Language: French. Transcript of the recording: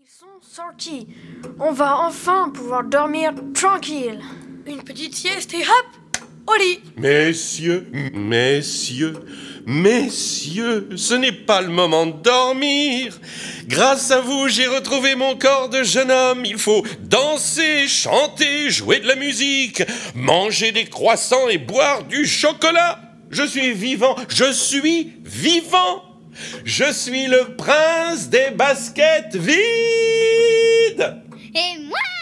Ils sont sortis. On va enfin pouvoir dormir tranquille. Une petite sieste et hop, au lit. Messieurs, ce n'est pas le moment de dormir. Grâce à vous, j'ai retrouvé mon corps de jeune homme. Il faut danser, chanter, jouer de la musique, manger des croissants et boire du chocolat. Je suis vivant. Je suis le prince des baskets vides. Et moi